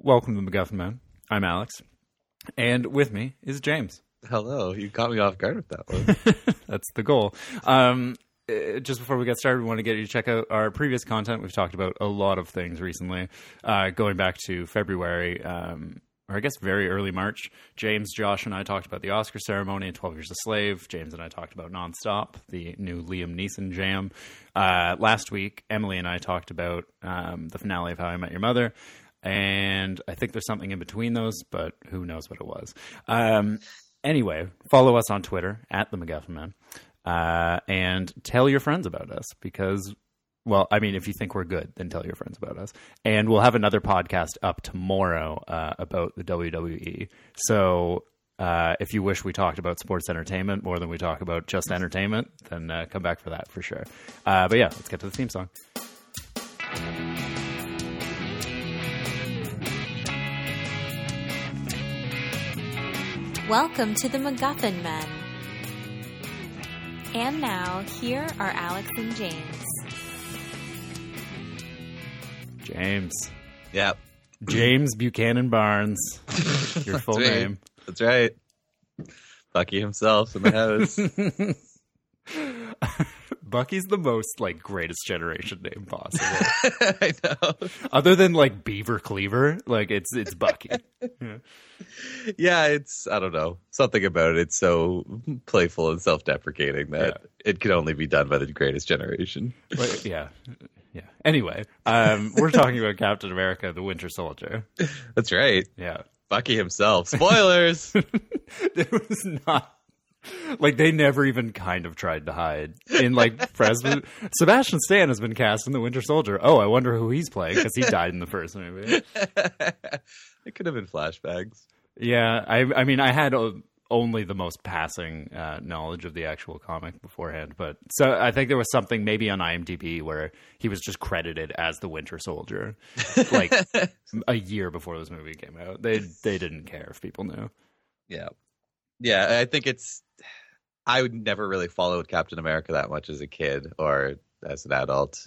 Welcome to the MacGuffin Man. I'm Alex, and with me is James. Hello, you caught me off guard with that one. That's the goal. Just before we get started, we want to get you to check out our previous content. We've talked about a lot of things recently, going back to February, or I guess very early March. James, Josh, and I talked about the Oscar ceremony and 12 Years a Slave. James and I talked about Nonstop, the new Liam Neeson jam. Last week, Emily and I talked about the finale of How I Met Your Mother. And I think there's something in between those, but who knows what it was. Anyway, follow us on Twitter at the MacGuffin Man, and tell your friends about us because, well, I mean, if you think we're good, then tell your friends about us. And we'll have another podcast up tomorrow about the WWE. So if you wish we talked about sports entertainment more than we talk about just entertainment, then come back for that for sure. But yeah, let's get to the theme song. Welcome to the MacGuffin Men. And now, here are Alex and James. James. Yep. James Buchanan Barnes. Your full name. That's right. Bucky himself in the house. Bucky's the most, greatest generation name possible. I know. Other than, Beaver Cleaver, it's Bucky. Yeah, it's, I don't know. Something about it. It's so playful and self-deprecating that it can only be done by the greatest generation. Yeah. Anyway, we're talking about Captain America, the Winter Soldier. That's right. Yeah. Bucky himself. Spoilers! There was not... they never even kind of tried to hide. In, President... Sebastian Stan has been cast in the Winter Soldier. Oh, I wonder who he's playing, because he died in the first movie. It could have been flashbacks. Yeah, I mean, I had only the most passing knowledge of the actual comic beforehand, but so I think there was something maybe on IMDb where he was just credited as the Winter Soldier, a year before this movie came out. They didn't care if people knew. Yeah, I think I would never really followed Captain America that much as a kid or as an adult.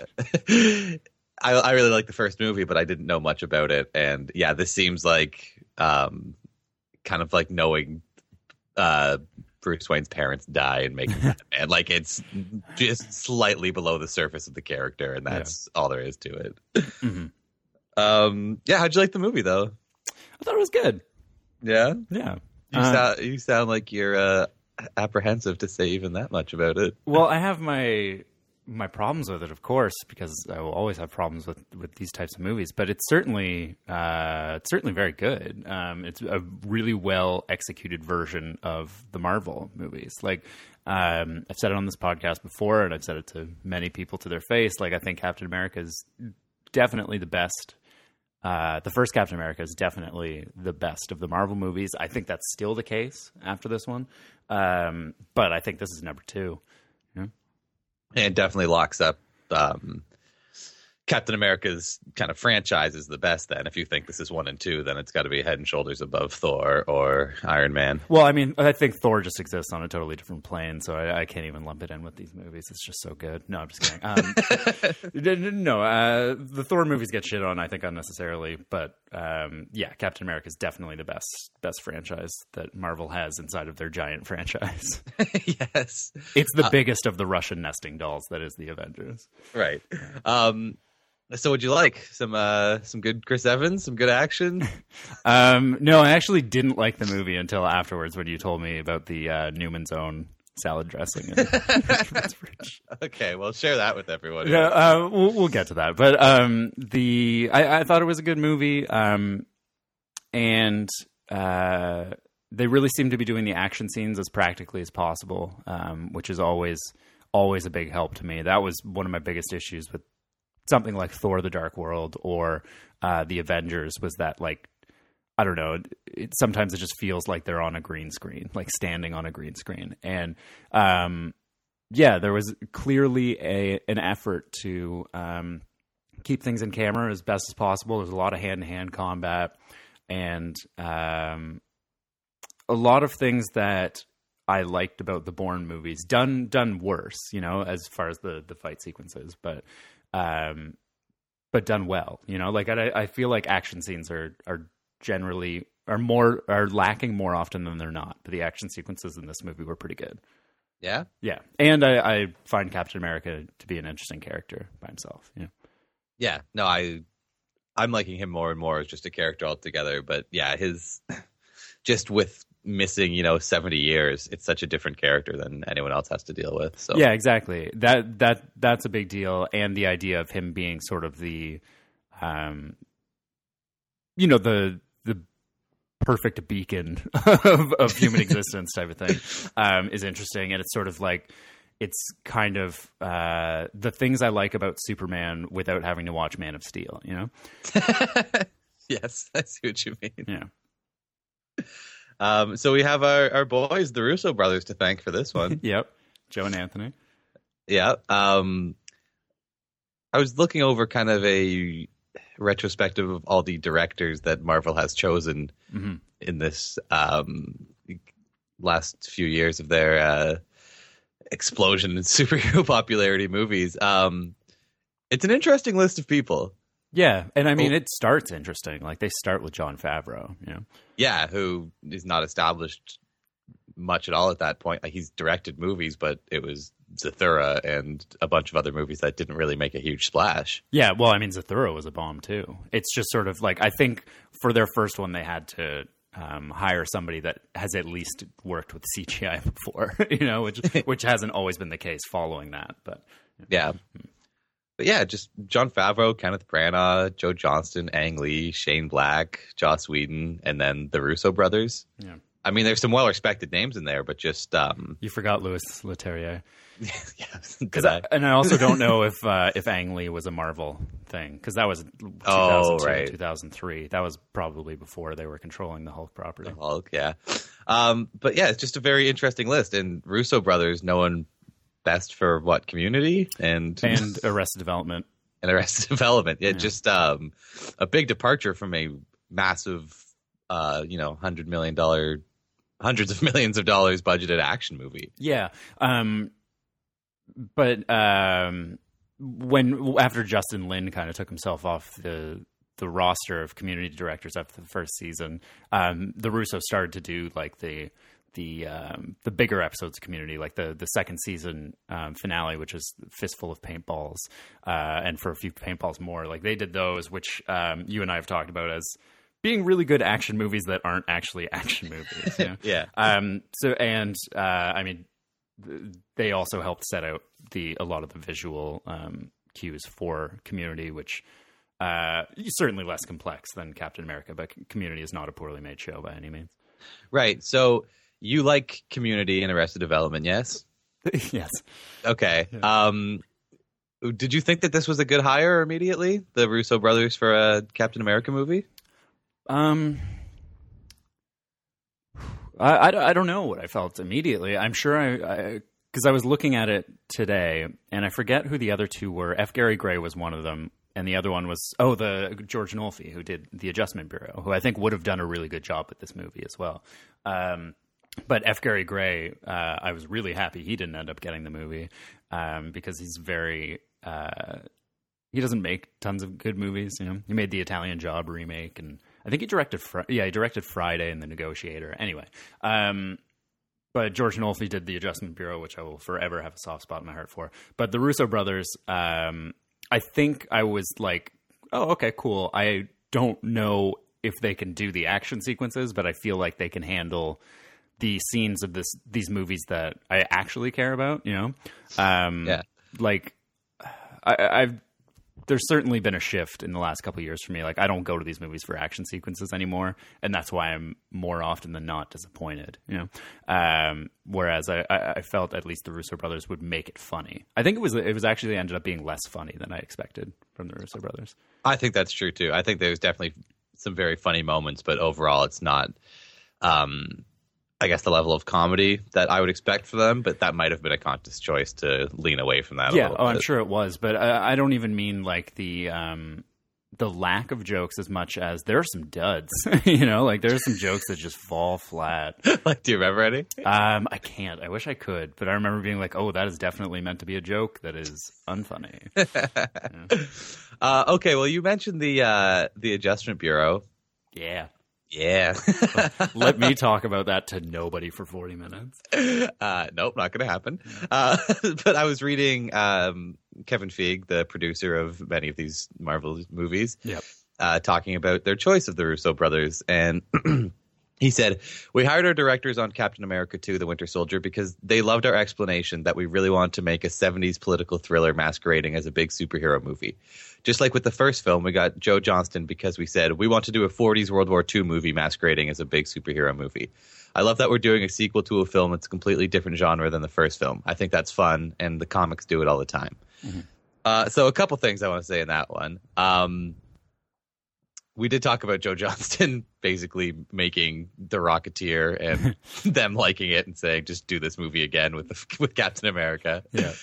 I really liked the first movie, but I didn't know much about it. And yeah, this seems like kind of like knowing Bruce Wayne's parents die and making Batman. It's just slightly below the surface of the character, and that's all there is to it. Mm-hmm. Yeah, how'd you like the movie, though? I thought it was good. Yeah? Yeah. You sound like you're apprehensive to say even that much about it. Well, I have my problems with it, of course, because I will always have problems with these types of movies. But it's certainly very good. It's a really well executed version of the Marvel movies. I've said it on this podcast before, and I've said it to many people to their face. I think Captain America is definitely the best. The first Captain America is definitely the best of the Marvel movies. I think that's still the case after this one. But I think this is number 2. Yeah. And it definitely locks up Captain America's kind of franchise is the best then. If you think this is 1 and 2, then it's got to be head and shoulders above Thor or Iron Man. Well, I mean, I think Thor just exists on a totally different plane, so I can't even lump it in with these movies. It's just so good. No, I'm just kidding. The Thor movies get shit on, I think, unnecessarily. But Captain America is definitely the best franchise that Marvel has inside of their giant franchise. Yes. It's the biggest of the Russian nesting dolls that is the Avengers. Right. So what'd you like? Some good Chris Evans, some good action? No, I actually didn't like the movie until afterwards when you told me about the Newman's Own salad dressing. Okay, well, share that with everyone. Yeah, we'll get to that. But I thought it was a good movie, and they really seem to be doing the action scenes as practically as possible, which is always a big help to me. That was one of my biggest issues with something like Thor: The Dark World or the Avengers, was that I don't know, sometimes it just feels like they're on a green screen, standing on a green screen. And there was clearly an effort to keep things in camera as best as possible. There's a lot of hand-to-hand combat and a lot of things that I liked about the Bourne movies done worse, as far as the fight sequences. But but done well. You know, like I feel like action scenes are generally are lacking more often than they're not. But the action sequences in this movie were pretty good. Yeah. Yeah, and I find Captain America to be an interesting character by himself. Yeah. Yeah. No, I'm liking him more and more as just a character altogether. But yeah, his just with missing 70 years, it's such a different character than anyone else has to deal with. So yeah, exactly. That's a big deal, and the idea of him being sort of the the perfect beacon of human existence type of thing is interesting, and it's sort of like it's kind of the things I like about Superman without having to watch Man of Steel. Yes, I see what you mean. Yeah. So we have our boys, the Russo brothers, to thank for this one. Yep. Joe and Anthony. Yeah. I was looking over kind of a retrospective of all the directors that Marvel has chosen in this last few years of their explosion in superhero popularity movies. It's an interesting list of people. Yeah, and I mean, it starts interesting. Like, they start with Jon Favreau, Yeah, who is not established much at all at that point. Like, he's directed movies, but it was Zathura and a bunch of other movies that didn't really make a huge splash. Yeah, well, I mean, Zathura was a bomb, too. It's just sort of like, I think for their first one, they had to hire somebody that has at least worked with CGI before, which hasn't always been the case following that. But yeah. But yeah, just Jon Favreau, Kenneth Branagh, Joe Johnston, Ang Lee, Shane Black, Joss Whedon, and then the Russo brothers. Yeah. I mean, there's some well-respected names in there, but just... You forgot Louis Leterrier. Yeah, and I also don't know if Ang Lee was a Marvel thing, because that was 2002, 2003. That was probably before they were controlling the Hulk property. The Hulk, yeah. But yeah, it's just a very interesting list. And Russo brothers, known best for what, Community? And Arrested Development. And Arrested Development. Yeah, just a big departure from a massive, $100 million, hundreds of millions of dollars budgeted action movie. Yeah. But after Justin Lin kind of took himself off the roster of community directors after the first season, the Russos started to do like the bigger episodes of Community, like the second season finale, which is Fistful of Paintballs, and for a few paintballs more. Like, they did those, which you and I have talked about as being really good action movies that aren't actually action movies. Yeah. I mean, they also helped set out a lot of the visual cues for Community, which is certainly less complex than Captain America, but Community is not a poorly made show by any means. Right. So you like Community and Arrested Development, yes? Yes. Okay. Yeah. Did you think that this was a good hire immediately, the Russo brothers, for a Captain America movie? I don't know what I felt immediately. I'm sure because I was looking at it today, and I forget who the other two were. F. Gary Gray was one of them, and the other one was the George Nolfi, who did The Adjustment Bureau, who I think would have done a really good job with this movie as well. But F. Gary Gray, I was really happy he didn't end up getting the movie because he's very he doesn't make tons of good movies. He made the Italian Job remake, and I think he directed Friday and The Negotiator. Anyway, but George Nolfi did The Adjustment Bureau, which I will forever have a soft spot in my heart for. But the Russo brothers, I think I was like, oh, okay, cool. I don't know if they can do the action sequences, but I feel like they can handle the scenes of these movies that I actually care about. Yeah. Like I've. There's certainly been a shift in the last couple of years for me. Like, I don't go to these movies for action sequences anymore, and that's why I'm more often than not disappointed. Whereas I felt at least the Russo brothers would make it funny. I think it was actually ended up being less funny than I expected from the Russo brothers. I think that's true too. I think there's definitely some very funny moments, but overall, it's not. I guess the level of comedy that I would expect for them, but that might have been a conscious choice to lean away from that. Yeah, a little bit. I'm sure it was, but I don't even mean like the the lack of jokes as much as there are some duds. You know, like there are some jokes that just fall flat. Like, do you remember any? I can't. I wish I could, but I remember being like, "Oh, that is definitely meant to be a joke. That is unfunny." Okay, well, you mentioned the Adjustment Bureau. Yeah. Yeah. Let me talk about that to nobody for 40 minutes. Nope, not going to happen. But I was reading Kevin Feige, the producer of many of these Marvel movies, talking about their choice of the Russo brothers. And he said, "We hired our directors on Captain America 2, The Winter Soldier, because they loved our explanation that we really wanted to make a 70s political thriller masquerading as a big superhero movie. Just like with the first film, we got Joe Johnston because we said we want to do a 40s World War II movie masquerading as a big superhero movie. I love that we're doing a sequel to a film that's a completely different genre than the first film. I think that's fun, and the comics do it all the time." Mm-hmm. So a couple things I want to say in that one. We did talk about Joe Johnston basically making The Rocketeer and them liking it and saying, just do this movie again with Captain America. Yeah.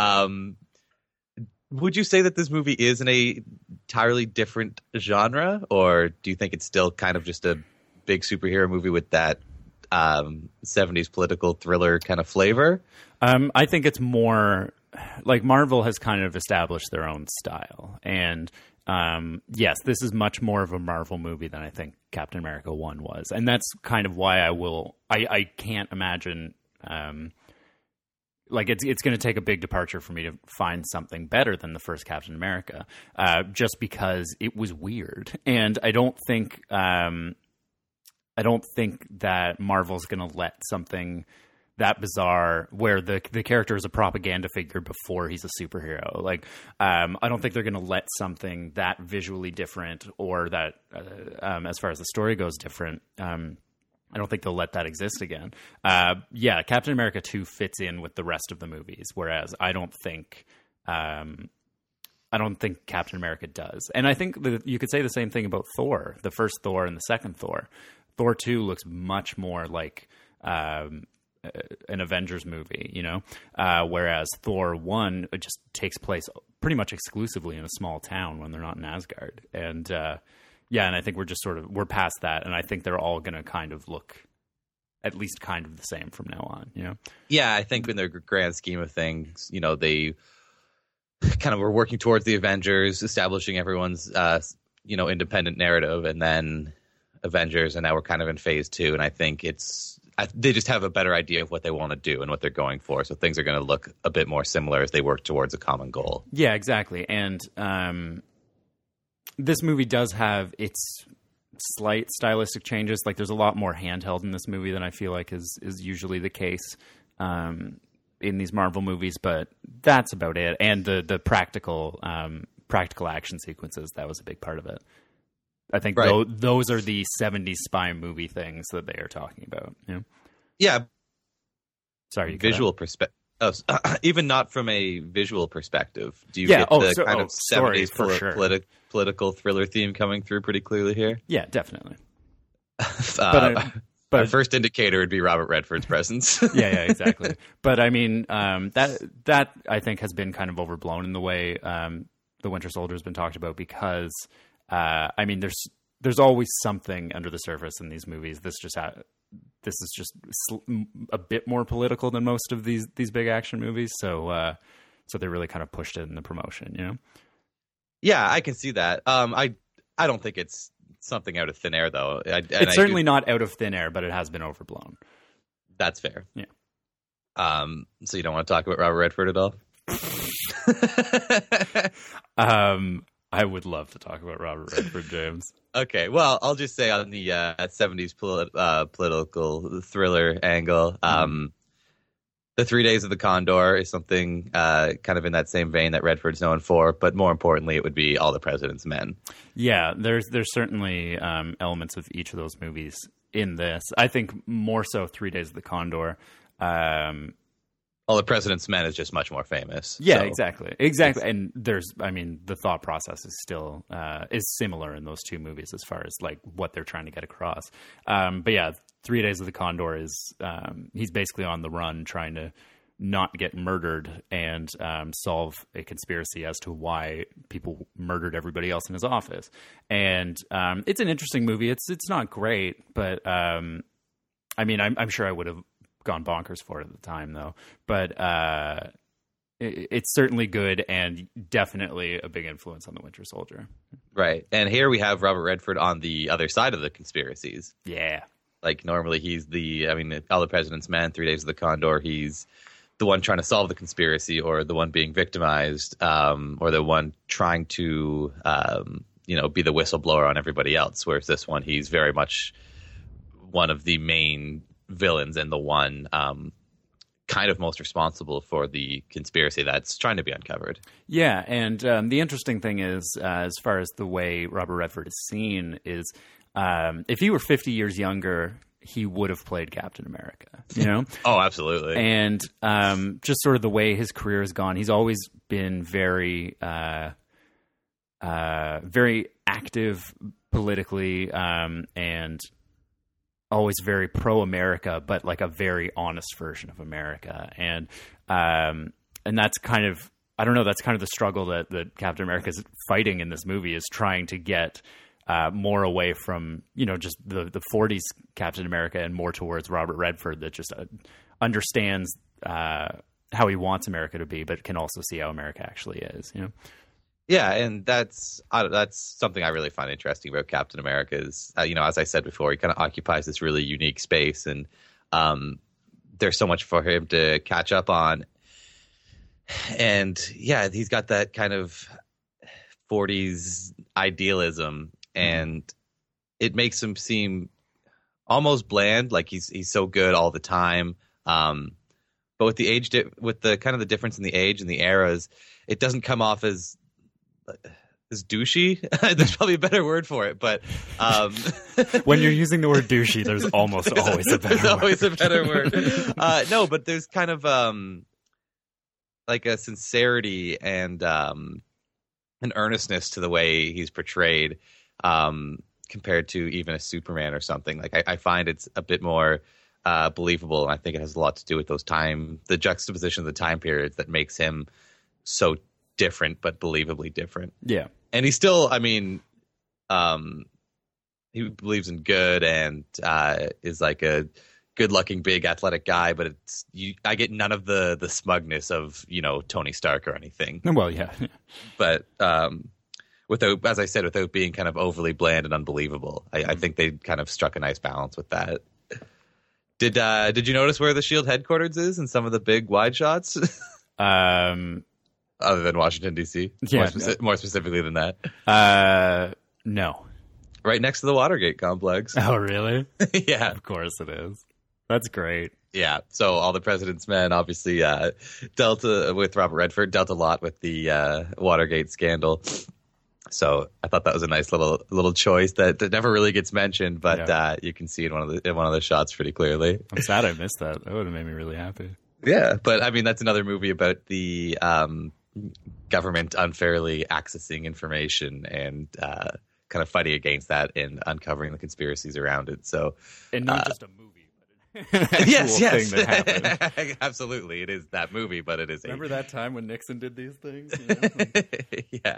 Would you say that this movie is an entirely different genre, or do you think it's still kind of just a big superhero movie with that 70s political thriller kind of flavor? I think it's more like Marvel has kind of established their own style. And yes, this is much more of a Marvel movie than I think Captain America 1 was. And that's kind of why I can't imagine like it's going to take a big departure for me to find something better than the first Captain America, just because it was weird. And I don't think that Marvel's going to let something that bizarre where the character is a propaganda figure before he's a superhero. Like, I don't think they're going to let something that visually different or that, as far as the story goes, different. I don't think they'll let that exist again. Captain America 2 fits in with the rest of the movies, whereas I don't think Captain America does. And I think that you could say the same thing about Thor, the first Thor and the second Thor. Thor 2 looks much more like an Avengers movie, you know, whereas Thor 1 just takes place pretty much exclusively in a small town when they're not in Asgard. And and I think we're past that, and I think they're all going to kind of look at least kind of the same from now on, you know? Yeah, I think in their grand scheme of things, you know, they kind of were working towards the Avengers, establishing everyone's, independent narrative, and then Avengers, and now we're kind of in phase 2, and I think they just have a better idea of what they want to do and what they're going for, so things are going to look a bit more similar as they work towards a common goal. Yeah, exactly, and this movie does have its slight stylistic changes. Like, there's a lot more handheld in this movie than I feel like is usually the case in these Marvel movies, but that's about it. And the practical action sequences, that was a big part of it. I think those are the 70s spy movie things that they are talking about. You know? Yeah. Sorry, visual perspective. Even not from a visual perspective. Do you get the kind of 70s political thriller theme coming through pretty clearly here? Yeah, definitely. But our first indicator would be Robert Redford's presence. yeah, exactly. But I mean, that I think has been kind of overblown in the way the Winter Soldier has been talked about, because I mean, there's always something under the surface in these movies. This is just a bit more political than most of these big action movies. So they really kind of pushed it in the promotion, you know? Yeah, I can see that. I don't think it's something out of thin air, though. It's certainly not out of thin air, but it has been overblown. That's fair. Yeah. So you don't want to talk about Robert Redford at all? I would love to talk about Robert Redford, James. Okay, well, I'll just say on the 70s political thriller angle, The 3 Days of the Condor is something kind of in that same vein that Redford's known for, but more importantly, it would be All the President's Men. Yeah, there's certainly elements of each of those movies in this. I think more so 3 Days of the Condor. All the President's Men is just much more famous. Yeah, so. Exactly. And the thought process is still is similar in those two movies as far as like what they're trying to get across. But yeah, 3 Days of the Condor is he's basically on the run trying to not get murdered and solve a conspiracy as to why people murdered everybody else in his office. And it's an interesting movie. It's not great, but I mean, I'm sure I would have gone bonkers for it at the time, though. But it's certainly good and definitely a big influence on The Winter Soldier. Right. And here we have Robert Redford on the other side of the conspiracies. Yeah. Like, normally he's All the President's Men, 3 Days of the Condor, he's the one trying to solve the conspiracy, or the one being victimized, or the one trying to, be the whistleblower on everybody else. Whereas this one, he's very much one of the main villains and the one kind of most responsible for the conspiracy that's trying to be uncovered. Yeah, and the interesting thing is, as far as the way Robert Redford is seen, is if he were 50 years younger, he would have played Captain America, you know? Oh, absolutely. And just sort of the way his career has gone, he's always been very, very active politically, and always very pro-America, but like a very honest version of America. And that's kind of, I don't know, that's kind of the struggle that Captain America is fighting in this movie, is trying to get more away from, just the 40s Captain America and more towards Robert Redford, that just understands how he wants America to be, but can also see how America actually is, Yeah, and that's something I really find interesting about Captain America is, as I said before, he kind of occupies this really unique space, and there's so much for him to catch up on. And yeah, he's got that kind of 40s idealism, and it makes him seem almost bland, like he's so good all the time. But with the age, with the kind of the difference in the age and the eras, it doesn't come off as douchey. There's probably a better word for it, but when you're using the word douchey, there's almost always a better word. There's always a better word. No, but there's kind of like a sincerity and an earnestness to the way he's portrayed, compared to even a Superman or something. Like I find it's a bit more believable, and I think it has a lot to do with the juxtaposition of the time periods that makes him so different, but believably different. Yeah. And he's still, he believes in good and is like a good-looking, big, athletic guy, but I get none of the smugness of, Tony Stark or anything. Well, yeah. But without, as I said, without being kind of overly bland and unbelievable. I think they kind of struck a nice balance with that. Did you notice where the SHIELD headquarters is in some of the big wide shots? Other than Washington, D.C.? Yeah. More specifically than that? No. Right next to the Watergate complex. Oh, really? Yeah. Of course it is. That's great. Yeah. So All the President's Men obviously dealt with Robert Redford, dealt a lot with the Watergate scandal. So I thought that was a nice little choice that never really gets mentioned, but you can see in one of the shots pretty clearly. I'm sad I missed that. That would have made me really happy. Yeah, but that's another movie about the government unfairly accessing information and kind of fighting against that and uncovering the conspiracies around it. So, and not just a movie, but an yes, thing that happened. Absolutely, it is that movie, but it is. Remember that time when Nixon did these things? Yeah.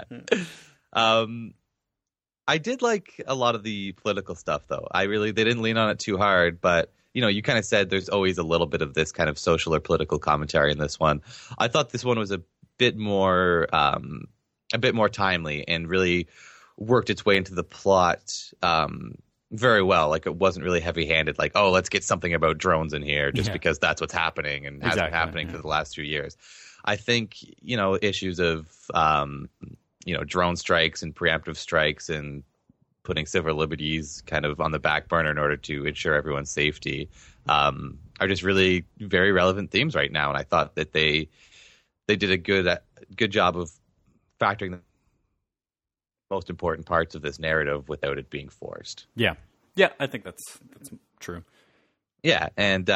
I did like a lot of the political stuff, though. They didn't lean on it too hard, but you kind of said there's always a little bit of this kind of social or political commentary in this one. I thought this one was a bit more timely and really worked its way into the plot very well. Like, it wasn't really heavy-handed, like, oh, let's get something about drones in here just because that's what's happening and has been happening for the last 2 years. I think, issues of, drone strikes and preemptive strikes and putting civil liberties kind of on the back burner in order to ensure everyone's safety are just really very relevant themes right now. And I thought that they did a good job of factoring the most important parts of this narrative without it being forced. Yeah, I think that's true. Yeah, and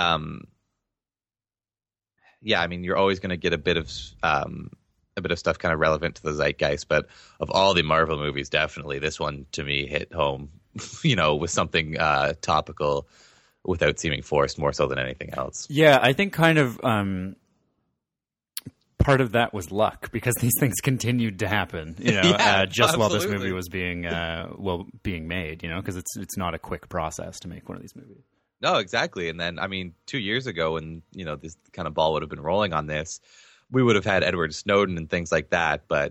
you're always going to get a bit of stuff kind of relevant to the zeitgeist, but of all the Marvel movies, definitely this one to me hit home, with something topical without seeming forced, more so than anything else. Yeah, I think kind of part of that was luck because these things continued to happen, just while this movie was being made, because it's not a quick process to make one of these movies. No, exactly. And then, 2 years ago when, this kind of ball would have been rolling on this, we would have had Edward Snowden and things like that. But,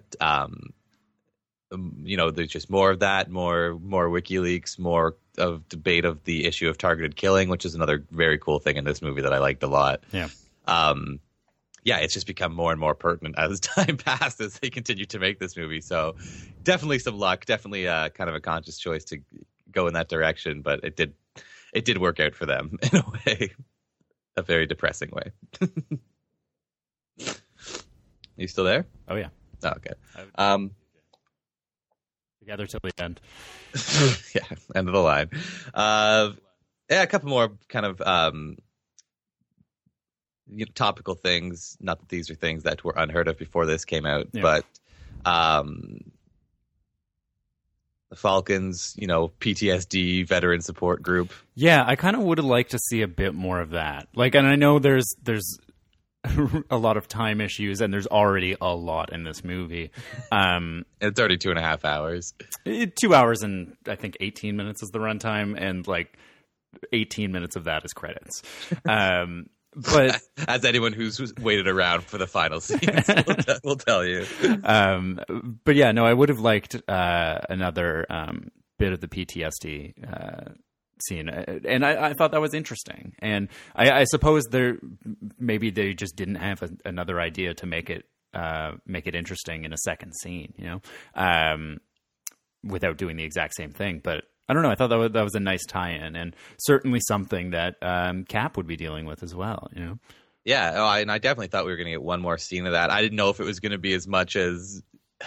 there's just more of that, more WikiLeaks, more of debate of the issue of targeted killing, which is another very cool thing in this movie that I liked a lot. Yeah. It's just become more and more pertinent as time passed as they continue to make this movie. So definitely some luck, definitely kind of a conscious choice to go in that direction. But it did work out for them in a way, a very depressing way. You still there? Oh, yeah. Oh, okay. Together till the end. Yeah, end of the line. A couple more kind of topical things. Not that these are things that were unheard of before this came out, but the Falcons, PTSD veteran support group. Yeah, I kind of would have liked to see a bit more of that. And I know there's a lot of time issues, and there's already a lot in this movie. It's already 2.5 hours. 2 hours and I think 18 minutes is the runtime, and 18 minutes of that is credits. But as anyone who's waited around for the final scenes will tell you. But yeah, no, I would have liked another bit of the PTSD scene, and I thought that was interesting. And I suppose maybe they just didn't have another idea to make it interesting in a second scene, without doing the exact same thing. But I don't know. I thought that was a nice tie-in, and certainly something that Cap would be dealing with as well. Yeah, and I definitely thought we were going to get one more scene of that. I didn't know if it was going to be as much as,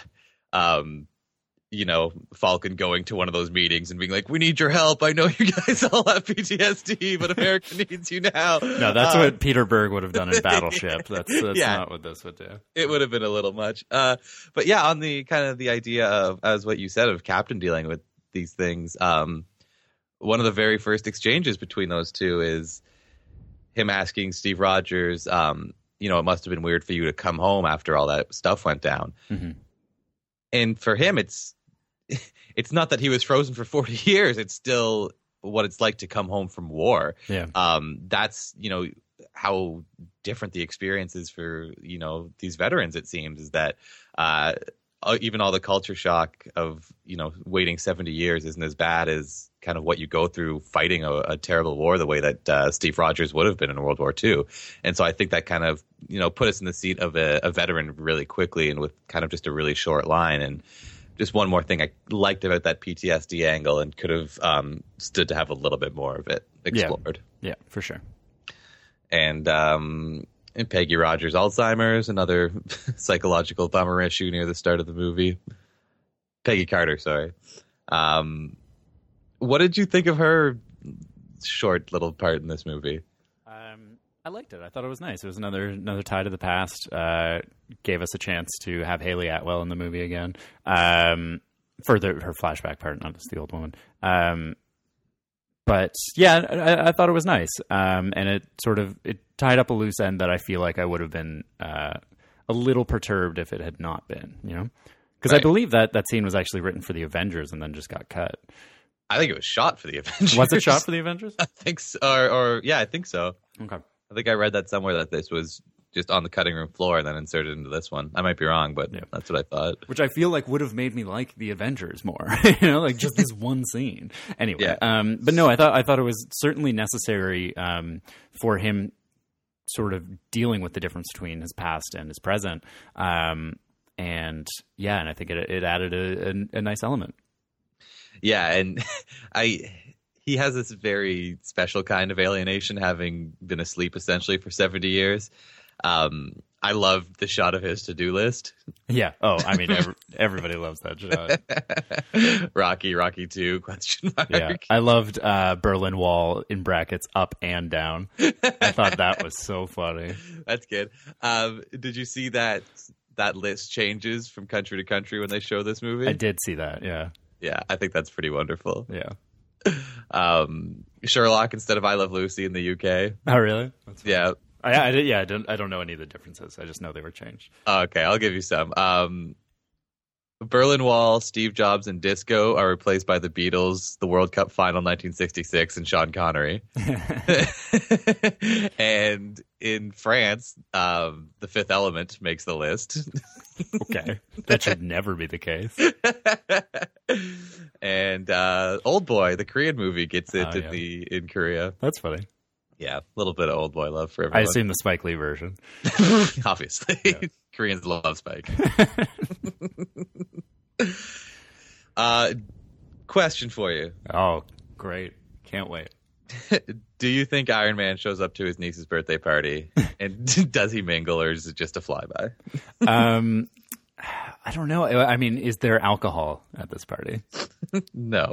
Falcon going to one of those meetings and being like, "We need your help. I know you guys all have PTSD, but America needs you now." No, that's what Peter Berg would have done in Battleship. That's not what this would do. It would have been a little much. But yeah, on the kind of the idea of, as what you said, of Captain dealing with these things, one of the very first exchanges between those two is him asking Steve Rogers, it must have been weird for you to come home after all that stuff went down. Mm-hmm. And for him, it's not that he was frozen for 40 years. It's still what it's like to come home from war. Yeah. That's, how different the experience is for, these veterans, it seems, is that even all the culture shock of, waiting 70 years isn't as bad as kind of what you go through fighting a terrible war the way that Steve Rogers would have been in World War II. And so I think that kind of, put us in the seat of a veteran really quickly and with kind of just a really short line. And just one more thing I liked about that PTSD angle and could have stood to have a little bit more of it explored. Yeah, for sure. And Peggy Rogers' Alzheimer's, another psychological bummer issue near the start of the movie. Peggy Carter, sorry. What did you think of her short little part in this movie? I liked it. I thought it was nice. It was another tie to the past. Gave us a chance to have Haley Atwell in the movie again for her flashback part, not just the old woman. But yeah, I thought it was nice, and it tied up a loose end that I feel like I would have been a little perturbed if it had not been, because Right. I believe that scene was actually written for the Avengers and then just got cut. I think it was shot for the Avengers. Was it shot for the Avengers? I think so. Or yeah, I think so. Okay. I think I read that somewhere that this was just on the cutting room floor and then inserted into this one. I might be wrong, but that's what I thought. Which I feel like would have made me like the Avengers more, just this one scene. Anyway, Yeah. But no, I thought it was certainly necessary for him sort of dealing with the difference between his past and his present. And I think it added a nice element. Yeah, and he has this very special kind of alienation, having been asleep essentially for 70 years. I love the shot of his to-do list. Yeah. Oh, I mean, everybody loves that shot. Rocky 2, question mark. Yeah. I loved Berlin Wall in brackets up and down. I thought that was so funny. That's good. Did you see that list changes from country to country when they show this movie? I did see that, yeah. Yeah, I think that's pretty wonderful. Yeah. Sherlock instead of I Love Lucy in the UK. Oh, really? That's funny. Yeah. I don't know any of the differences. I just know they were changed. Okay, I'll give you some. Berlin Wall, Steve Jobs, and Disco are replaced by the Beatles, the World Cup Final 1966, and Sean Connery. And in France, The Fifth Element makes the list. Okay, that should never be the case. And Old Boy, the Korean movie, gets it in Korea. That's funny. Yeah, a little bit of Old Boy love for everyone. I assume the Spike Lee version. Obviously. Yeah. Koreans love Spike. Question for you. Oh, great. Can't wait. Do you think Iron Man shows up to his niece's birthday party? And does he mingle, or is it just a flyby? I don't know. I mean, is there alcohol at this party? No.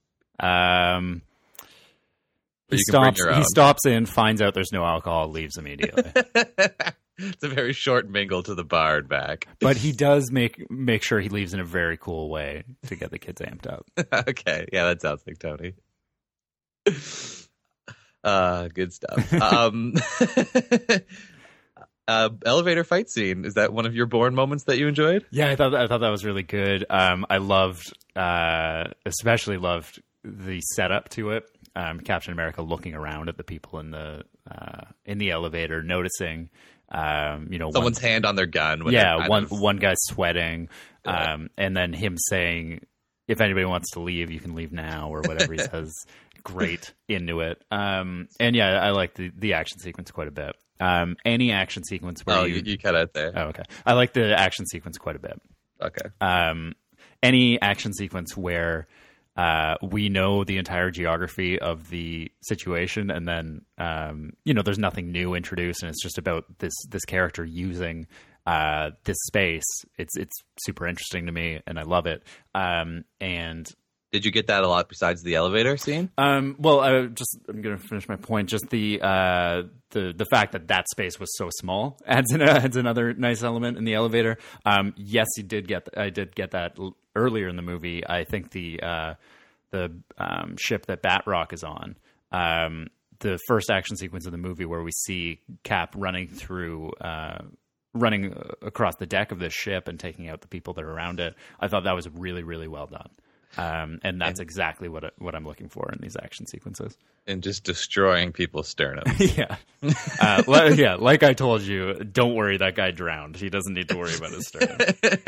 He stops in, finds out there's no alcohol, leaves immediately. It's a very short mingle to the bar and back. But he does make sure he leaves in a very cool way to get the kids amped up. Okay. Yeah, that sounds like Tony. Good stuff. Elevator fight scene. Is that one of your Bourne moments that you enjoyed? Yeah, I thought that was really good. I especially loved the setup to it. Captain America looking around at the people in the elevator, noticing, someone's hand on their gun. One guy's sweating, and then him saying, "If anybody wants to leave, you can leave now," or whatever he says. Great into it, and yeah, I like the action sequence quite a bit. Any action sequence where you cut out there. Oh, okay. I like the action sequence quite a bit. Okay. Any action sequence where we know the entire geography of the situation, and then there's nothing new introduced, and it's just about this character using this space. It's super interesting to me, and I love it. And did you get that a lot besides the elevator scene? I'm going to finish my point. Just the fact that space was so small adds another nice element in the elevator. Yes, I did get that earlier in the movie. I think the ship that Batroc is on, the first action sequence of the movie where we see Cap running across the deck of this ship and taking out the people that are around it. I thought that was really, really well done. And that's exactly what I'm looking for in these action sequences. And just destroying people's sternum. Yeah. Like I told you, don't worry, that guy drowned. He doesn't need to worry about his sternum.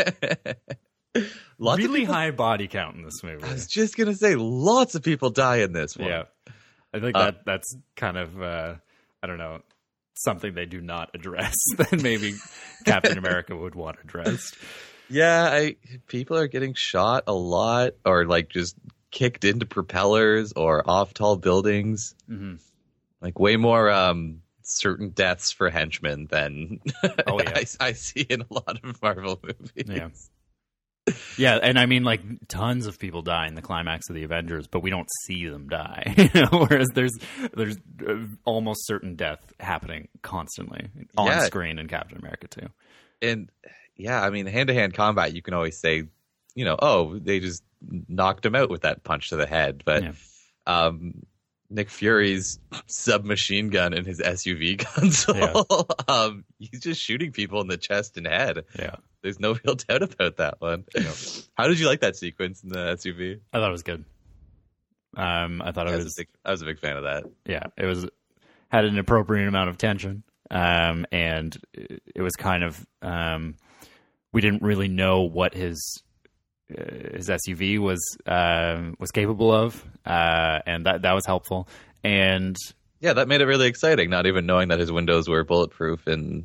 Really high body count in this movie. I was just going to say, lots of people die in this one. Yeah. I think that's kind of, I don't know, something they do not address that maybe Captain America would want addressed. Yeah, people are getting shot a lot, or like just kicked into propellers or off tall buildings. Mm-hmm. Like way more certain deaths for henchmen than I see in a lot of Marvel movies. Yeah. Yeah, and I mean, like, tons of people die in the climax of the Avengers, but we don't see them die. Whereas there's almost certain death happening constantly on screen in Captain America too. And yeah, I mean, hand-to-hand combat, you can always say, they just knocked him out with that punch to the head. But Nick Fury's submachine gun in his SUV console, he's just shooting people in the chest and head. Yeah. There's no real doubt about that one. Yeah. How did you like that sequence in the SUV? I thought it was good. I was a big fan of that. Yeah, had an appropriate amount of tension. And it was kind of we didn't really know what his SUV was capable of, and that was helpful. And yeah, that made it really exciting. Not even knowing that his windows were bulletproof and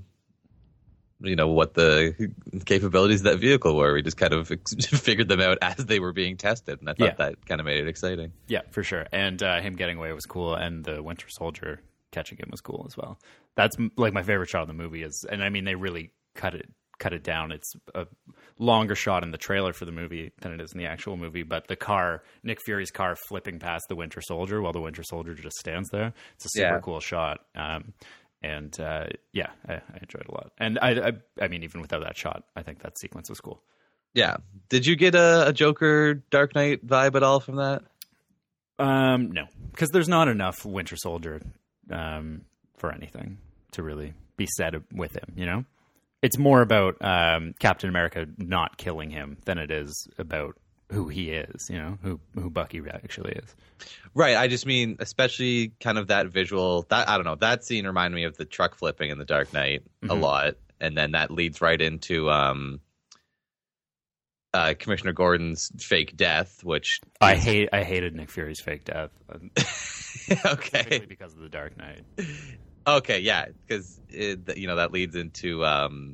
what the capabilities of that vehicle were. We just kind of figured them out as they were being tested, and I thought that kind of made it exciting. Yeah, for sure. And him getting away was cool, and the Winter Soldier catching him was cool as well. That's like my favorite shot of the movie and I mean, they really cut it down. It's a longer shot in the trailer for the movie than it is in the actual movie, but the car, Nick Fury's car, flipping past the Winter Soldier while the Winter Soldier just stands there. It's a super cool shot. I enjoyed it a lot. And I mean, even without that shot, I think that sequence was cool. Yeah. Did you get a Joker Dark Knight vibe at all from that? No, because there's not enough Winter Soldier for anything really be said with him. You know, it's more about Captain America not killing him than it is about who he is. You know, who Bucky actually is. Right. I just mean, especially kind of that visual. That I don't know. That scene reminded me of the truck flipping in The Dark Knight a lot, and then that leads right into Commissioner Gordon's fake death, which I hated Nick Fury's fake death. Okay, Specifically because of The Dark Knight. Okay, yeah, because that leads into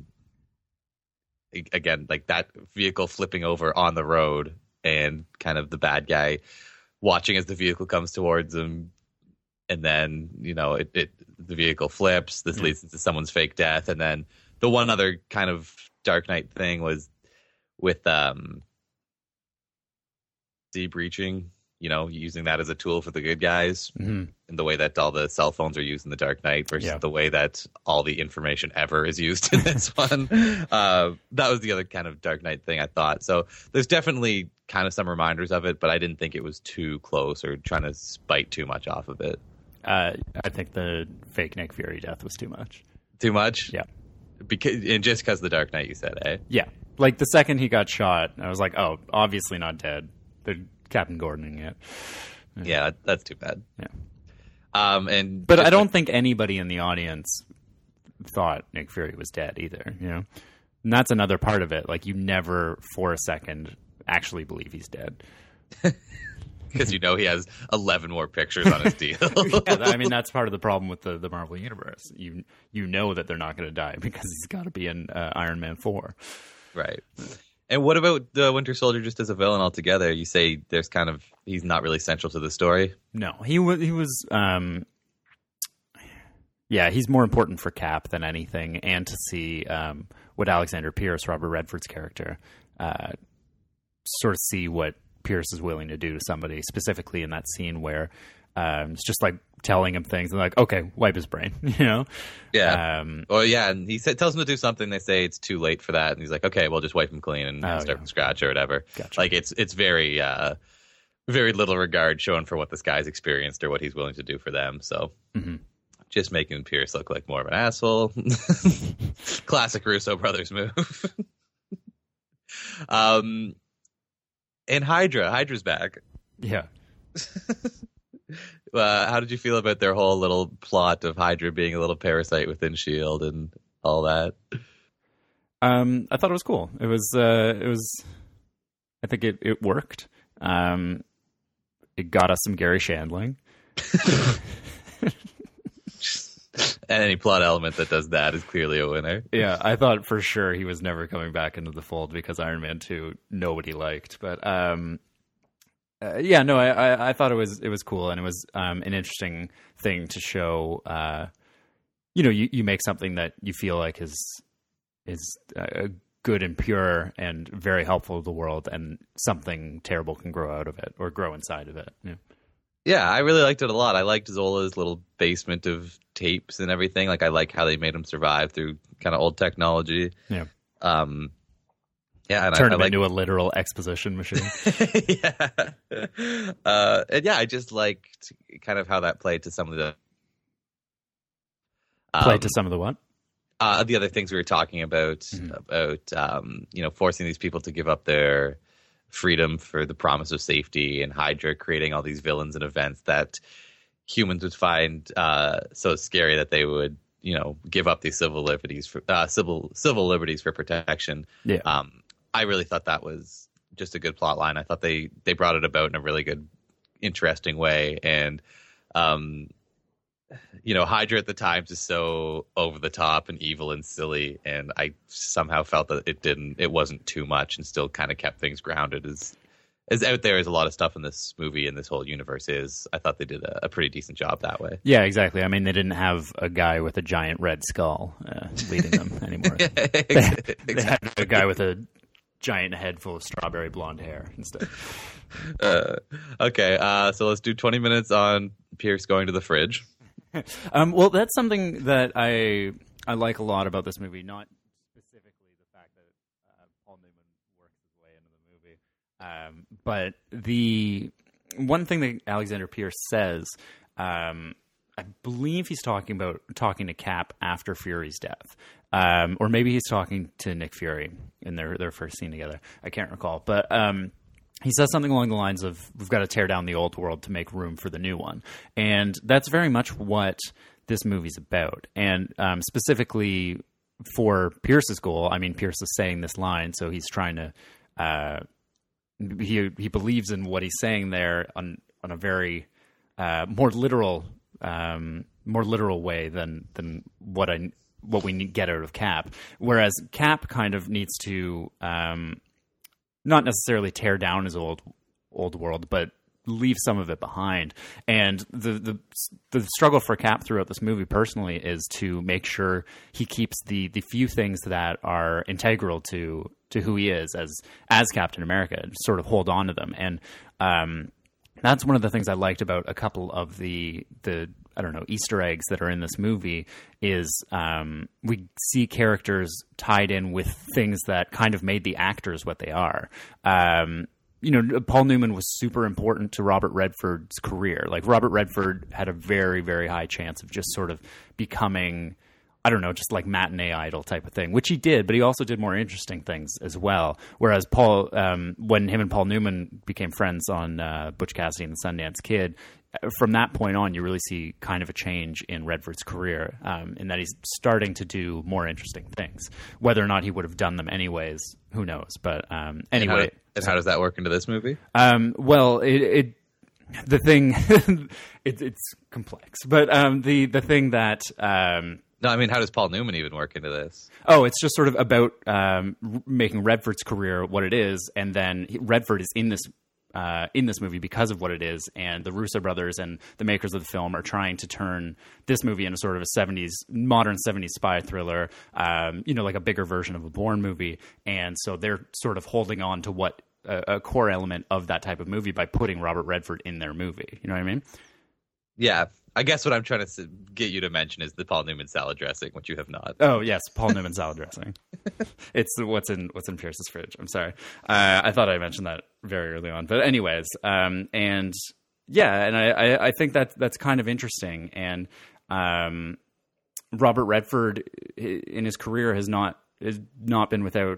again, like that vehicle flipping over on the road, and kind of the bad guy watching as the vehicle comes towards him, and then the vehicle flips. This leads into someone's fake death, and then the one other kind of Dark Knight thing was with de-breaching, using that as a tool for the good guys, in the way that all the cell phones are used in The Dark Knight versus the way that all the information ever is used in this one. That was the other kind of Dark Knight thing, I thought. So there's definitely kind of some reminders of it, but I didn't think it was too close or trying to bite too much off of it. I think the fake Nick Fury death was too much. Too much? Yeah. Just because The Dark Knight, you said, eh? Yeah. Like the second he got shot, I was like, oh, obviously not dead. They're Captain Gordoning it. Yeah, that's too bad. Yeah. But I don't think anybody in the audience thought Nick Fury was dead either, And that's another part of it. Like, you never for a second actually believe he's dead. Because he has 11 more pictures on his deal. Yeah, I mean, that's part of the problem with the Marvel Universe. You know that they're not going to die because he's got to be in Iron Man 4. Right. And what about the Winter Soldier just as a villain altogether? You say he's not really central to the story? No, he was he's more important for Cap than anything, and to see what Alexander Pierce, Robert Redford's character, sort of see what Pierce is willing to do to somebody, specifically in that scene where it's just like telling him things and like, okay, wipe his brain, Yeah. And he tells him to do something. They say it's too late for that, and he's like, okay, well, just wipe him clean and start from scratch or whatever. Gotcha. Like it's very very little regard shown for what this guy's experienced or what he's willing to do for them. So just making Pierce look like more of an asshole. Classic Russo brothers move. And Hydra's back. Yeah. How did you feel about their whole little plot of Hydra being a little parasite within S.H.I.E.L.D. and all that? I thought it was cool. It was. I think it worked. It got us some Gary Shandling. And any plot element that does that is clearly a winner. Yeah, I thought for sure he was never coming back into the fold because Iron Man 2 nobody liked. But I thought it was cool, and it was an interesting thing to show. You make something that you feel like is good and pure and very helpful to the world, and something terrible can grow out of it or grow inside of it. Yeah. Yeah, I really liked it a lot. I liked Zola's little basement of tapes and everything. Like, I like how they made him survive through kind of old technology. Yeah. And turn him into a literal exposition machine. Yeah. I just liked kind of how that played to some of the... Played to some of the what? The other things we were talking about, forcing these people to give up their freedom for the promise of safety, and Hydra creating all these villains and events that humans would find so scary that they would, give up these civil liberties for protection. Yeah. I really thought that was just a good plot line. I thought they brought it about in a really good, interesting way. And, Hydra at the times is so over the top and evil and silly. And I somehow felt that it wasn't too much and still kind of kept things grounded as out there as a lot of stuff in this movie and this whole universe is. I thought they did a pretty decent job that way. Yeah, exactly. I mean, they didn't have a guy with a giant red skull leading them anymore. They had a guy with a giant head full of strawberry blonde hair instead. Okay, so let's do 20 minutes on Pierce going to the fridge. Well, that's something that I like a lot about this movie, not specifically the fact that Paul Newman works his way into the movie, but the one thing that Alexander Pierce says, I I believe he's talking to Cap after Fury's death. Or maybe he's talking to Nick Fury in their first scene together. I can't recall. But he says something along the lines of, we've got to tear down the old world to make room for the new one. And that's very much what this movie's about. And specifically for Pierce's goal, I mean, Pierce is saying this line, so he's trying to... he believes in what he's saying there on a very more literal way than what we get out of Cap. Whereas Cap kind of needs to not necessarily tear down his old world, but leave some of it behind. And the struggle for Cap throughout this movie personally is to make sure he keeps the few things that are integral to who he is as Captain America, sort of hold on to them. And that's one of the things I liked about a couple of the I don't know, Easter eggs that are in this movie is we see characters tied in with things that kind of made the actors what they are. Paul Newman was super important to Robert Redford's career. Like, Robert Redford had a very, very high chance of just sort of becoming, I don't know, just like matinee idol type of thing, which he did, but he also did more interesting things as well. Whereas Paul, when him and Paul Newman became friends on Butch Cassidy and the Sundance Kid, from that point on, you really see kind of a change in Redford's career, in that he's starting to do more interesting things. Whether or not he would have done them anyways, who knows? But anyway. And how does that work into this movie? Well, the thing, it's complex, but the thing that... No, I mean, how does Paul Newman even work into this? Oh, it's just sort of about making Redford's career what it is, and then Redford is in this movie because of what it is, and the Russo brothers and the makers of the film are trying to turn this movie into sort of a modern 70s spy thriller, like a bigger version of a Bourne movie, and so they're sort of holding on to what a core element of that type of movie by putting Robert Redford in their movie. You know what I mean? Yeah. I guess what I'm trying to get you to mention is the Paul Newman salad dressing, which you have not. Oh yes, Paul Newman salad dressing. It's what's in Pierce's fridge. I'm sorry. I thought I mentioned that very early on, but anyways, and yeah, and I think that's kind of interesting. And Robert Redford in his career has not been without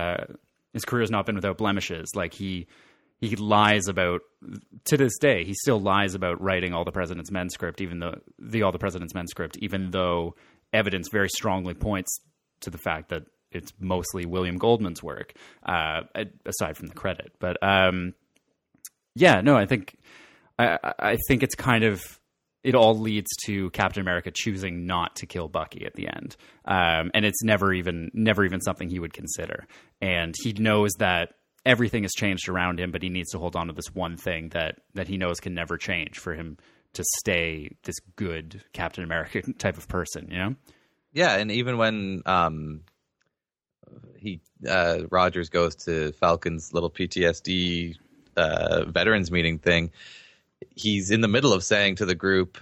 blemishes. Like he lies about, to this day, he still lies about writing All the President's Men script, even though evidence very strongly points to the fact that it's mostly William Goldman's work, aside from the credit. But I think it's kind of, it all leads to Captain America choosing not to kill Bucky at the end, and it's never even something he would consider. And he knows that everything has changed around him, but he needs to hold on to this one thing that he knows can never change for him to stay this good Captain America type of person, you know? Yeah, and even when Rogers goes to Falcon's little PTSD veterans meeting thing, he's in the middle of saying to the group,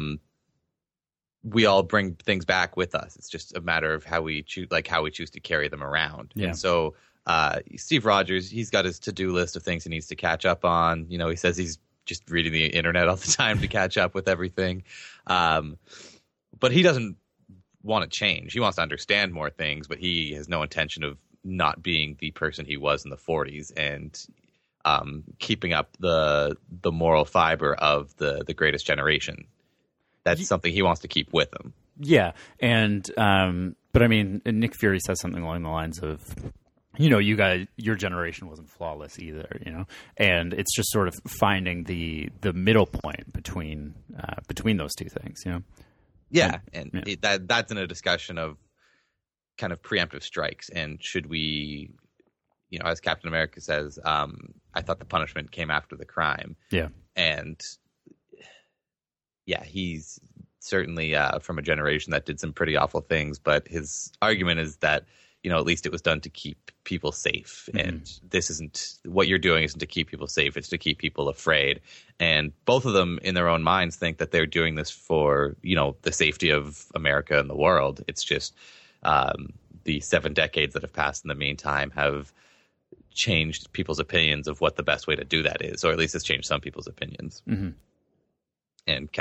we all bring things back with us. It's just a matter of how we choose to carry them around. Yeah. And so Steve Rogers, he's got his to-do list of things he needs to catch up on. You know, he says he's just reading the internet all the time to catch up with everything. But he doesn't want to change. He wants to understand more things, but he has no intention of not being the person he was in the 40s and keeping up the moral fiber of the Greatest Generation. That's something he wants to keep with him. Yeah, and but I mean, Nick Fury says something along the lines of, your generation wasn't flawless either, and it's just sort of finding the middle point between those two things, Yeah, that's in a discussion of kind of preemptive strikes, and should we, as Captain America says, I thought the punishment came after the crime. Yeah, and yeah, he's certainly from a generation that did some pretty awful things, but his argument is that, at least it was done to keep people safe. Mm-hmm. And this isn't, what you're doing isn't to keep people safe, it's to keep people afraid. And both of them in their own minds think that they're doing this for, the safety of America and the world. It's just the 7 decades that have passed in the meantime have changed people's opinions of what the best way to do that is, or at least it's changed some people's opinions. Mm-hmm. And Cap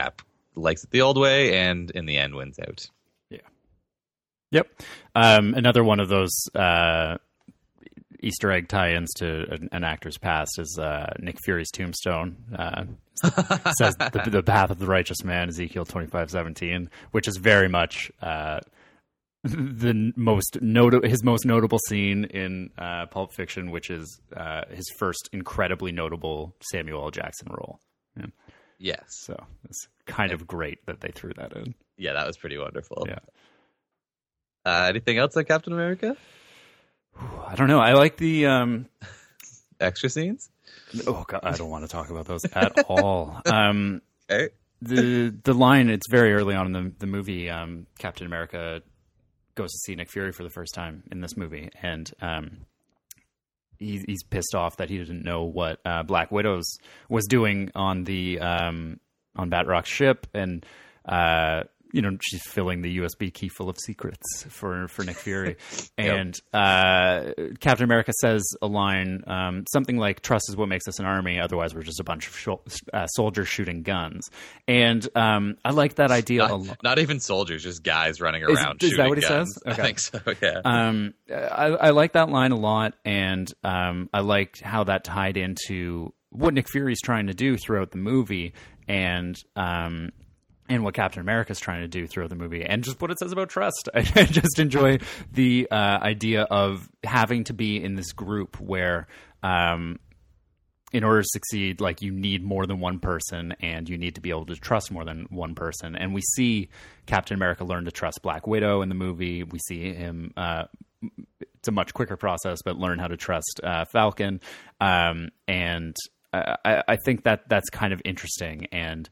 likes it the old way, and in the end wins out. Yeah. Yep. Another one of those Easter egg tie-ins to an actor's past is Nick Fury's tombstone. Says the path of the righteous man, Ezekiel 25:17, which is very much his most notable scene in Pulp Fiction, which is his first incredibly notable Samuel L. Jackson role. Yeah. Yes. So it's kind of great that they threw that in. Yeah, that was pretty wonderful. Yeah. Anything else on Captain America? I don't know. I like the extra scenes. Oh God, I don't want to talk about those at all. Okay. The line, it's very early on in the movie. Captain America goes to see Nick Fury for the first time in this movie, and he's pissed off that he didn't know what Black Widow was doing on the on Batrock's ship, and she's filling the USB key full of secrets for Nick Fury. And Captain America says a line, something like, "Trust is what makes us an army. Otherwise, we're just a bunch of soldiers shooting guns." And I like that idea a lot. Not even soldiers, just guys running around is shooting that what he guns. says? Okay. I think so, yeah. I like that line a lot, and I liked how that tied into what Nick Fury's trying to do throughout the movie, and what Captain America's trying to do throughout the movie, and just what it says about trust. I just enjoy the idea of having to be in this group where, in order to succeed, like, you need more than one person, and you need to be able to trust more than one person. And we see Captain America learn to trust Black Widow in the movie. We see him, it's a much quicker process, but learn how to trust Falcon. And I think that's kind of interesting. And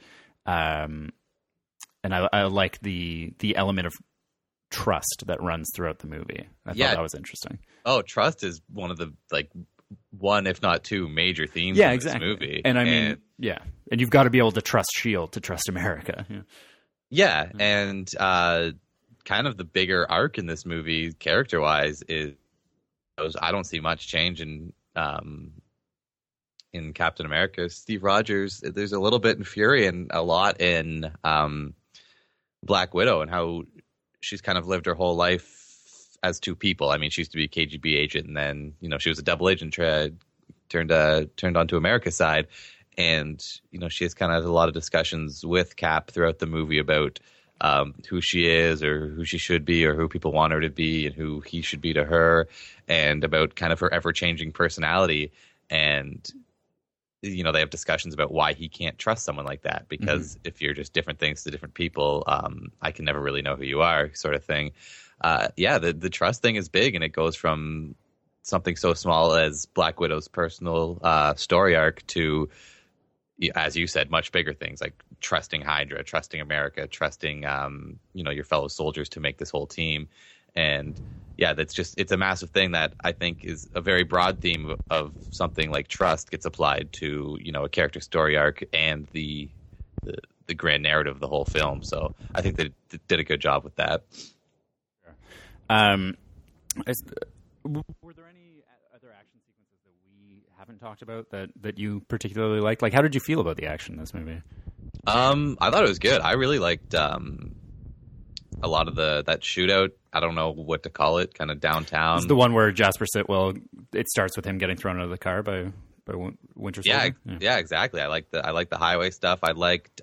I like the element of trust that runs throughout the movie. I thought that was interesting. Oh, trust is one of the, one, if not two, major themes in this movie. And I mean, and you've got to be able to trust S.H.I.E.L.D. to trust America. Yeah, and kind of the bigger arc in this movie, character-wise, is I don't see much change in Captain America. Steve Rogers, there's a little bit in Fury and a lot in Black Widow, and how she's kind of lived her whole life as two people. I mean, she used to be a KGB agent, and then she was a double agent, turned onto America's side, and she has kind of a lot of discussions with Cap throughout the movie about who she is, or who she should be, or who people want her to be, and who he should be to her, and about kind of her ever-changing personality. And they have discussions about why he can't trust someone like that, because if you're just different things to different people, I can never really know who you are, sort of thing. The trust thing is big, and it goes from something so small as Black Widow's personal story arc to, as you said, much bigger things like trusting Hydra, trusting America, trusting your fellow soldiers to make this whole team. And it's a massive thing that I think is a very broad theme of something like trust gets applied to, a character story arc and the grand narrative of the whole film. So I think they did a good job with that. Were there any other action sequences that we haven't talked about that you particularly liked? Like, how did you feel about the action in this movie? I thought it was good. I really liked a lot of that shootout. I don't know what to call it, kind of downtown. It's the one where Jasper Sitwell, it starts with him getting thrown out of the car by Winter Soldier. Yeah, exactly. I like the highway stuff. I liked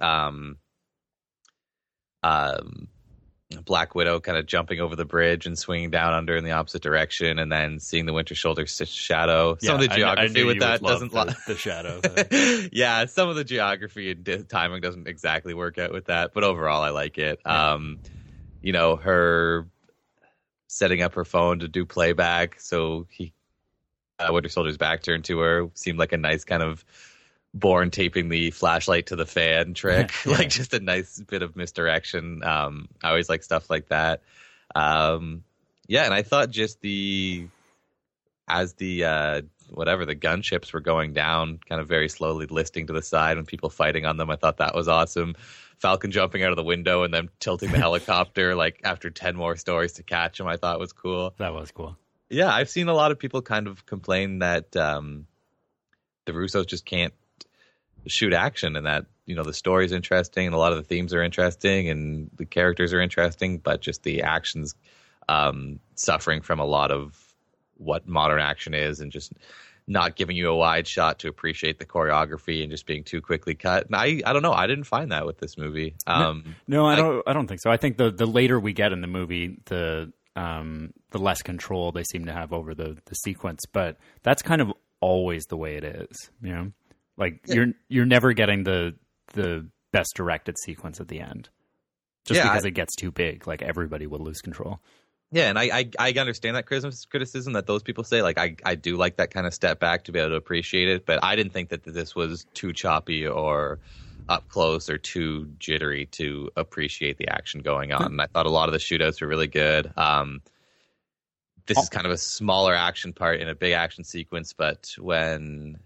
Black Widow kind of jumping over the bridge and swinging down under in the opposite direction, and then seeing the Winter Soldier shadow. Some of the geography with that doesn't the shadow. Yeah, some of the geography and timing doesn't exactly work out with that, but overall I like it. Yeah. Her setting up her phone to do playback, so Winter Soldier's back turned to her, seemed like a nice kind of Bourne taping the flashlight to the fan trick. Yeah. Like, just a nice bit of misdirection. I always like stuff like that. And I thought just as the gunships were going down kind of very slowly, listing to the side and people fighting on them, I thought that was awesome. Falcon jumping out of the window and then tilting the helicopter like after 10 more stories to catch him, I thought was cool. That was cool. Yeah, I've seen a lot of people kind of complain that the Russos just can't shoot action, and that the story's interesting and a lot of the themes are interesting and the characters are interesting, but just the action's suffering from a lot of what modern action is and just not giving you a wide shot to appreciate the choreography and just being too quickly cut. And I don't know. I didn't find that with this movie. No, I don't think so. I think the later we get in the movie, the less control they seem to have over the sequence, but that's kind of always the way it is, like you're never getting the best directed sequence at the end just because it gets too big. Like everybody will lose control. Yeah, and I understand that criticism that those people say. Like I do like that kind of step back to be able to appreciate it, but I didn't think that this was too choppy or up close or too jittery to appreciate the action going on. And I thought a lot of the shootouts were really good. This is kind of a smaller action part in a big action sequence, but when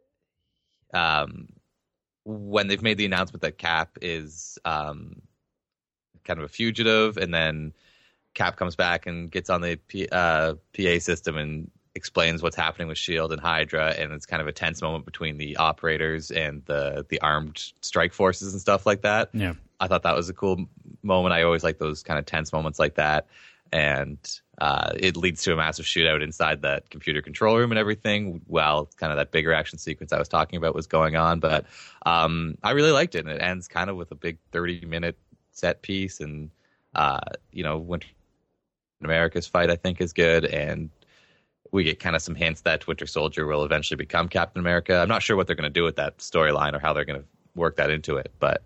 they've made the announcement that Cap is kind of a fugitive, and then Cap comes back and gets on the PA system and explains what's happening with S.H.I.E.L.D. and Hydra, and it's kind of a tense moment between the operators and the armed strike forces and stuff like that. Yeah, I thought that was a cool moment. I always like those kind of tense moments like that, and it leads to a massive shootout inside that computer control room and everything, while kind of that bigger action sequence I was talking about was going on. But I really liked it, and it ends kind of with a big 30-minute set piece, and Winter America's fight I think is good, and we get kind of some hints that Winter Soldier will eventually become Captain America. I'm not sure what they're going to do with that storyline or how they're going to work that into it, but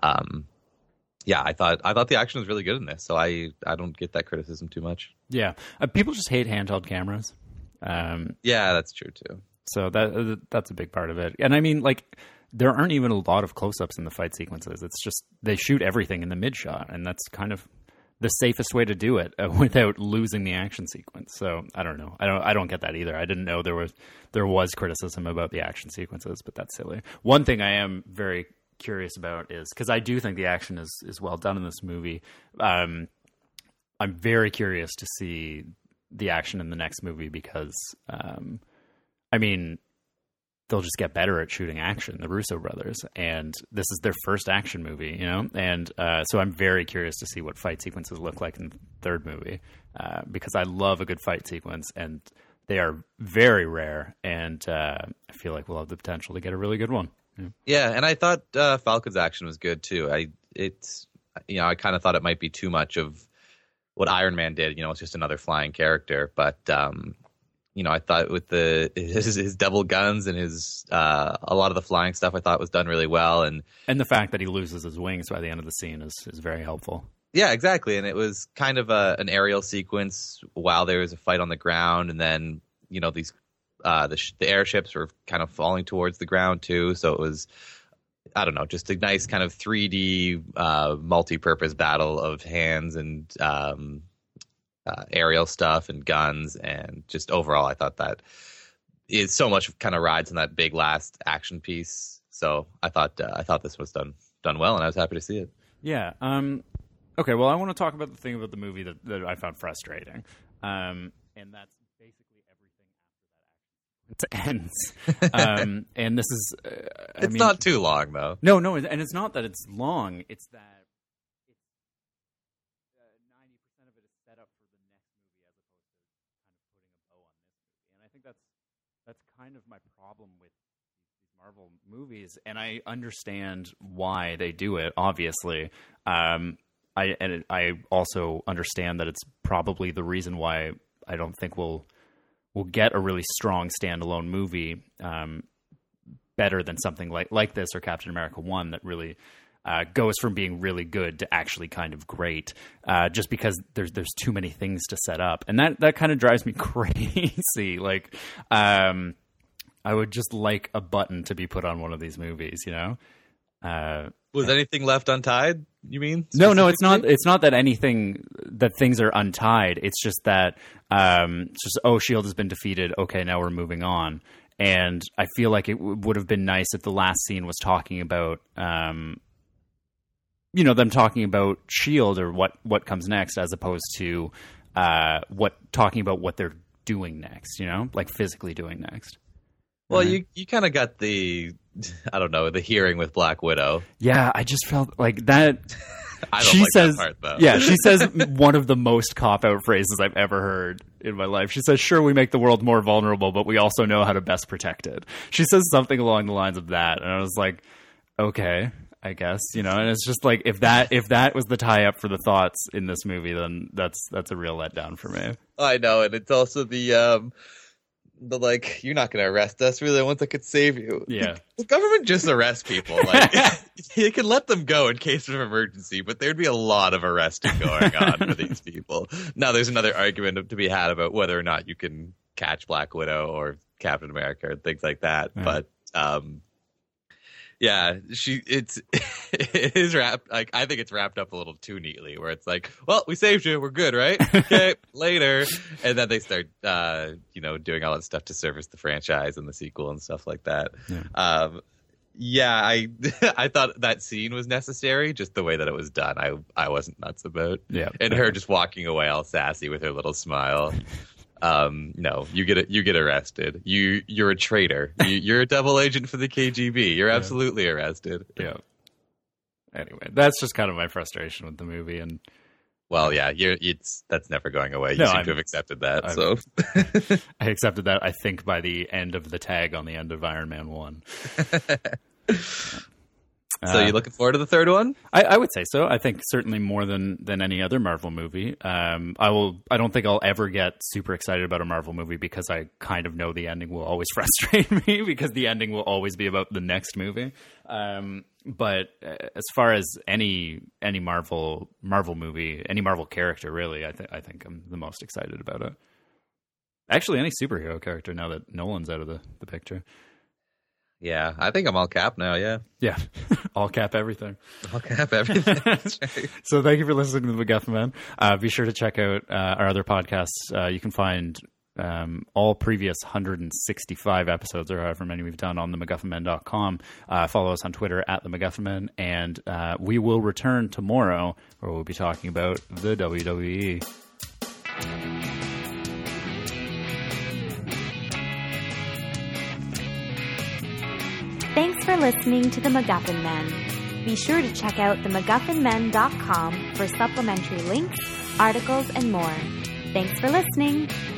yeah, I thought the action was really good in this, so I don't get that criticism too much. Yeah, people just hate handheld cameras. Yeah, that's true too. So that's a big part of it, and I mean, like, there aren't even a lot of close-ups in the fight sequences. It's just they shoot everything in the mid shot, and that's kind of the safest way to do it without losing the action sequence. So I don't know. I don't get that either. I didn't know there was criticism about the action sequences, but that's silly. One thing I am very curious about is, because I do think the action is well done in this movie. I'm very curious to see the action in the next movie because, I mean, they'll just get better at shooting action, the Russo brothers, and this is their first action movie, and so I'm very curious to see what fight sequences look like in the third movie, because I love a good fight sequence, and they are very rare, and I feel like we'll have the potential to get a really good one. Yeah, and I thought Falcon's action was good too. I kind of thought it might be too much of what Iron Man did. It's just another flying character, but I thought with his double guns and his a lot of the flying stuff, I thought was done really well, and the fact that he loses his wings by the end of the scene is very helpful. Yeah, exactly, and it was kind of an aerial sequence while there was a fight on the ground, and then these the airships were kind of falling towards the ground too, so it was, I don't know, just a nice kind of 3D multi-purpose battle of hands and aerial stuff and guns, and just overall I thought that is so much kind of rides on that big last action piece. So I thought this was done well, and I was happy to see it. Yeah. Okay, well, I want to talk about the thing about the movie that I found frustrating, and that's basically everything after that action ends. And this is it's not too long though. No, and it's not that it's long, it's that 90% of it is set up for the next movie as opposed to kind of putting a bow on this movie. And I think that's kind of my problem with these Marvel movies, and I understand why they do it, obviously. I also understand that it's probably the reason why I don't think we'll get a really strong standalone movie better than something like this or Captain America 1 that really goes from being really good to actually kind of great, just because there's too many things to set up, and that kind of drives me crazy. Like, I would just like a button to be put on one of these movies, Was anything left untied, you mean? No, it's not. It's not that things are untied. It's just that S.H.I.E.L.D. has been defeated. Okay, now we're moving on. And I feel like it would have been nice if the last scene was talking about, them talking about S.H.I.E.L.D. or what comes next, as opposed to talking about what they're doing next. Like physically doing next. Well, you kind of got the I don't know, the hearing with Black Widow. Yeah, I just felt like that. I don't She like says, that part, though. yeah, she says one of the most cop-out phrases I've ever heard in my life. She says, sure, we make the world more vulnerable, but we also know how to best protect it. She says something along the lines of that. And I was like, okay, I guess, you know, and it's just like, if that was the tie-up for the thoughts in this movie, then that's a real letdown for me. I know, and it's also the like, you're not going to arrest us. We're the ones that could save you. Yeah. The government just arrests people. Like, you can let them go in case of emergency, but there'd be a lot of arresting going on for these people. Now, there's another argument to be had about whether or not you can catch Black Widow or Captain America and things like that. Yeah. But yeah, it is wrapped. Like, I think it's wrapped up a little too neatly, where it's like, well, we saved you, we're good, right? Okay, later, and then they start, doing all that stuff to service the franchise and the sequel and stuff like that. Yeah. I thought that scene was necessary, just the way that it was done. I wasn't nuts about. Yeah, and her just walking away all sassy with her little smile. No, you get arrested. You're a traitor. You're a double agent for the KGB. You're absolutely arrested. Yeah. Anyway, that's just kind of my frustration with the movie, and well, yeah, that's never going away. You seem to have accepted that. So I accepted that. I think by the end of the tag on the end of Iron Man 1. So you looking forward to the third one? I would say so. I think certainly more than any other Marvel movie. I don't think I'll ever get super excited about a Marvel movie because I kind of know the ending will always frustrate me because the ending will always be about the next movie. But as far as any Marvel movie, any Marvel character, really, I think I'm the most excited about it. Actually, any superhero character now that Nolan's out of the picture. Yeah, I think I'm all cap now, yeah. Yeah, all cap everything. All cap everything. That's right. So thank you for listening to The MacGuffin Man. Be sure to check out our other podcasts. You can find all previous 165 episodes, or however many we've done, on themacguffinmen.com. Follow us on Twitter at The MacGuffin Men, and we will return tomorrow, where we'll be talking about the WWE. Thanks for listening to The MacGuffin Men. Be sure to check out themacguffinmen.com for supplementary links, articles, and more. Thanks for listening.